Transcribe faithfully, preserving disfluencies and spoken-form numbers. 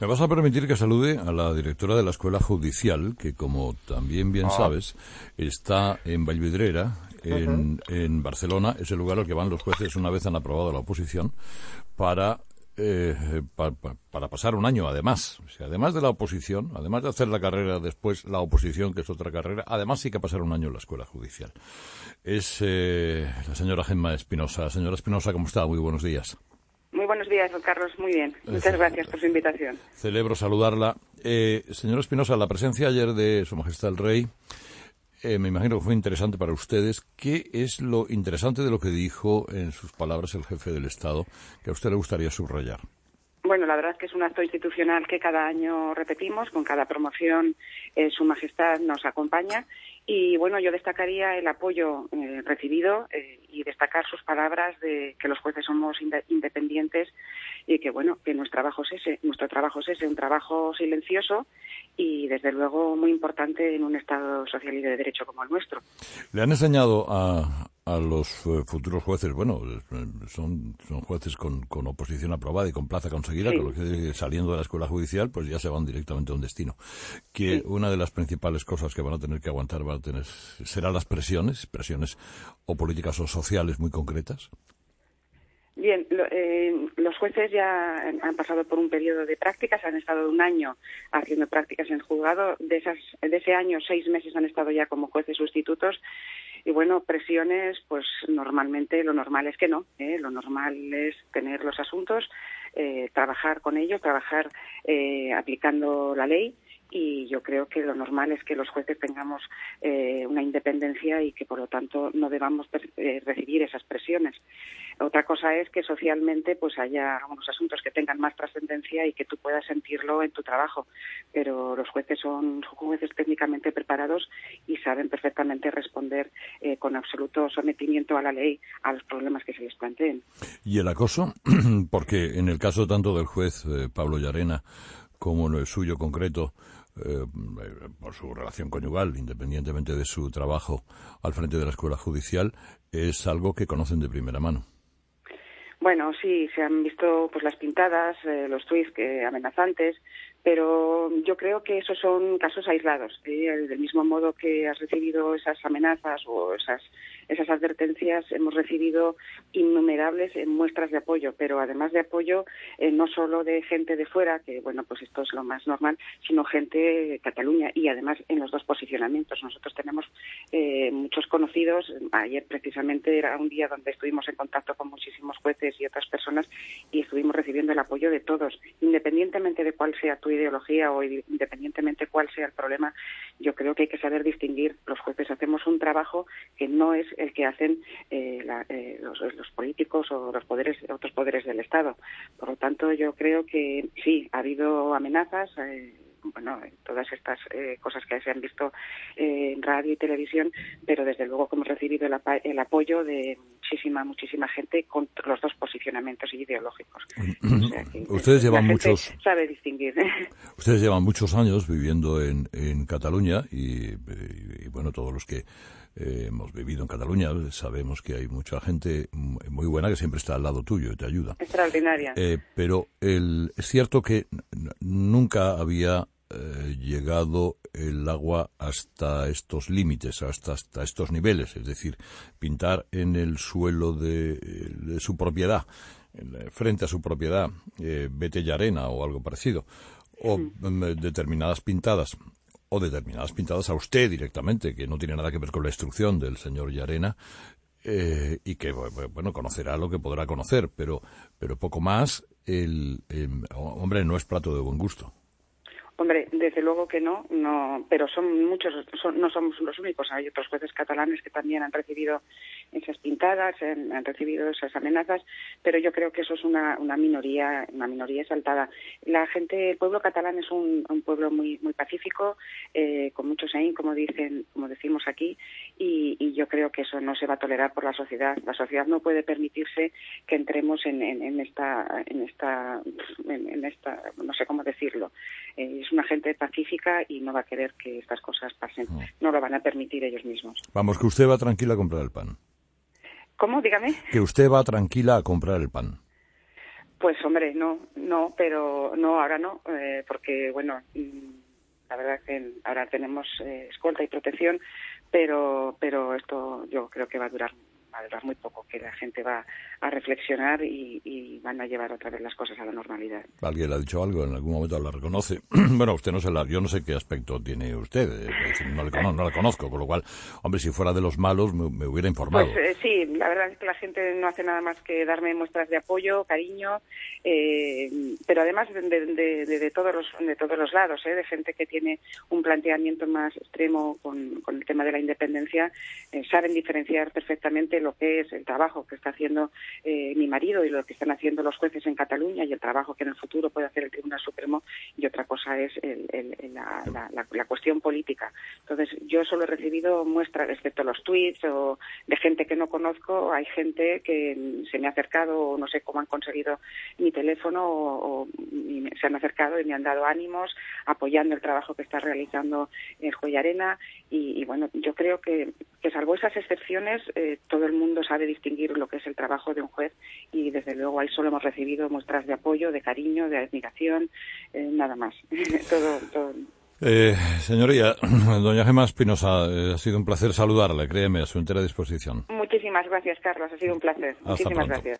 Me vas a permitir que salude a la directora de la Escuela Judicial, que como también bien Ah. sabes, está en Vallvidrera, en, uh-huh. en Barcelona. Es el lugar al que van los jueces una vez han aprobado la oposición para, eh, pa, pa, para pasar un año, además. O sea, además de la oposición, además de hacer la carrera después, la oposición, que es otra carrera, además sí que pasar un año en la Escuela Judicial. Es eh, la señora Gemma Espinosa. Señora Espinosa, ¿cómo está? Muy buenos días. Muy buenos días, don Carlos. Muy bien. Muchas gracias por su invitación. Celebro saludarla. Eh, señora Espinosa, la presencia ayer de Su Majestad el Rey, eh, me imagino que fue interesante para ustedes. ¿Qué es lo interesante de lo que dijo en sus palabras el jefe del Estado que a usted le gustaría subrayar? Bueno, la verdad es que es un acto institucional que cada año repetimos. Con cada promoción, eh, Su Majestad nos acompaña. Y bueno, yo destacaría el apoyo eh, recibido eh, y destacar sus palabras de que los jueces somos inde- independientes y que bueno, que nuestro trabajo es ese, nuestro trabajo es ese, un trabajo silencioso y desde luego muy importante en un Estado social y de derecho como el nuestro. ¿Le han enseñado a, a los uh, futuros jueces, bueno, son, son jueces con, con oposición aprobada y con plaza conseguida, sí, con los que saliendo de la Escuela Judicial pues ya se van directamente a un destino, que sí, una de las principales cosas que van a tener que aguantar van a tener, serán las presiones, presiones o políticas o sociales muy concretas? Bien, lo, eh, los jueces ya han pasado por un periodo de prácticas, han estado un año haciendo prácticas en el juzgado. De, esas, de ese año, seis meses han estado ya como jueces sustitutos. Y bueno, presiones, pues normalmente lo normal es que no. ¿eh? Lo normal es tener los asuntos, eh, trabajar con ellos, trabajar eh, aplicando la ley. Y yo creo que lo normal es que los jueces tengamos eh, una independencia y que, por lo tanto, no debamos eh, recibir esas presiones. Otra cosa es que socialmente pues haya algunos asuntos que tengan más trascendencia y que tú puedas sentirlo en tu trabajo. Pero los jueces son jueces técnicamente preparados y saben perfectamente responder eh, con absoluto sometimiento a la ley a los problemas que se les planteen. ¿Y el acoso? Porque en el caso tanto del juez eh, Pablo Llarena como en el suyo concreto, Eh, por su relación conyugal, independientemente de su trabajo al frente de la Escuela Judicial, es algo que conocen de primera mano. Bueno, sí, se han visto pues las pintadas, eh, los tuits que amenazantes, pero yo creo que esos son casos aislados. ¿eh? Del mismo modo que has recibido esas amenazas o esas esas advertencias, hemos recibido innumerables muestras de apoyo, pero además de apoyo, eh, no solo de gente de fuera, que bueno, pues esto es lo más normal, sino gente de Cataluña y además en los dos posicionamientos. Nosotros tenemos eh, muchos conocidos. Ayer precisamente era un día donde estuvimos en contacto con muchísimos jueces y otras personas y estuvimos recibiendo el apoyo de todos, independientemente de cuál sea tu ideología o independientemente cuál sea el problema. Yo creo que hay que saber distinguir. Los jueces hacemos un trabajo que no es el que hacen eh, la, eh, los, los políticos o los poderes, otros poderes del Estado. Por lo tanto, yo creo que sí, ha habido amenazas, eh, bueno, todas estas eh, cosas que se han visto eh, en radio y televisión, pero desde luego que hemos recibido el, apa- el apoyo de muchísima, muchísima gente con los dos posicionamientos ideológicos. O sea que ustedes llevan la muchos gente sabe distinguir. Ustedes llevan muchos años viviendo en, en Cataluña y, y, y bueno, todos los que eh, hemos vivido en Cataluña sabemos que hay mucha gente muy buena que siempre está al lado tuyo y te ayuda. Extraordinaria. Eh, pero el, es cierto que n- nunca había eh, llegado el agua hasta estos límites, hasta, hasta estos niveles, es decir, pintar en el suelo de, de su propiedad, frente a su propiedad, eh, Vete Llarena o algo parecido, o mm. determinadas pintadas, o determinadas pintadas a usted directamente, que no tiene nada que ver con la instrucción del señor Llarena, eh, y que, bueno, conocerá lo que podrá conocer, pero pero poco más, el, el hombre, no es plato de buen gusto. Hombre, desde luego que no, no, pero son muchos, son, no somos los únicos. Hay otros jueces catalanes que también han recibido esas pintadas, han, han recibido esas amenazas, pero yo creo que eso es una, una minoría, una minoría exaltada. La gente, el pueblo catalán es un, un pueblo muy, muy pacífico, eh, con mucho seín, como dicen, como decimos aquí, y, y yo creo que eso no se va a tolerar por la sociedad. La sociedad no puede permitirse que entremos en, en, en esta, en esta, en, en esta, no sé cómo decirlo. Eh, es una gente pacífica y no va a querer que estas cosas pasen. No, no lo van a permitir ellos mismos. Vamos, que usted va tranquila a comprar el pan. ¿Cómo? Dígame. Que usted va tranquila a comprar el pan. Pues hombre, no, no no, pero no, ahora no, eh, porque, bueno, la verdad es que ahora tenemos eh, escolta y protección, pero pero esto yo creo que va a durar va a durar muy poco, que la gente va a reflexionar y, y van a llevar otra vez las cosas a la normalidad. ¿Alguien le ha dicho algo? ¿En algún momento la reconoce? Bueno, usted no sé, la, yo no sé qué aspecto tiene usted, eh, no, le conozco, no la conozco, con lo cual, hombre, si fuera de los malos me, me hubiera informado. Pues eh, sí, la verdad es que la gente no hace nada más que darme muestras de apoyo, cariño, eh, pero además de, de, de, de todos los de todos los lados, eh, de gente que tiene un planteamiento más extremo con, con el tema de la independencia, eh, saben diferenciar perfectamente lo que es el trabajo que está haciendo eh, mi marido y lo que están haciendo los jueces en Cataluña y el trabajo que en el futuro puede hacer el Tribunal Supremo, y otra cosa es el, el, el, la, la, la, la cuestión política. Entonces, yo solo he recibido muestras, excepto los tweets o de gente que no conozco, hay gente que se me ha acercado o no sé cómo han conseguido mi teléfono o, o se han acercado y me han dado ánimos apoyando el trabajo que está realizando el Juez Llarena y, y bueno, yo creo que, que salvo esas excepciones, eh, todo el mundo sabe distinguir lo que es el trabajo de un juez y desde luego ahí solo hemos recibido muestras de apoyo, de cariño, de admiración, eh, nada más. todo, todo. Eh, señoría, doña Gemma Espinosa, eh, ha sido un placer saludarle, créeme, a su entera disposición. Muchísimas gracias, Carlos, ha sido un placer. Hasta Muchísimas pronto. gracias.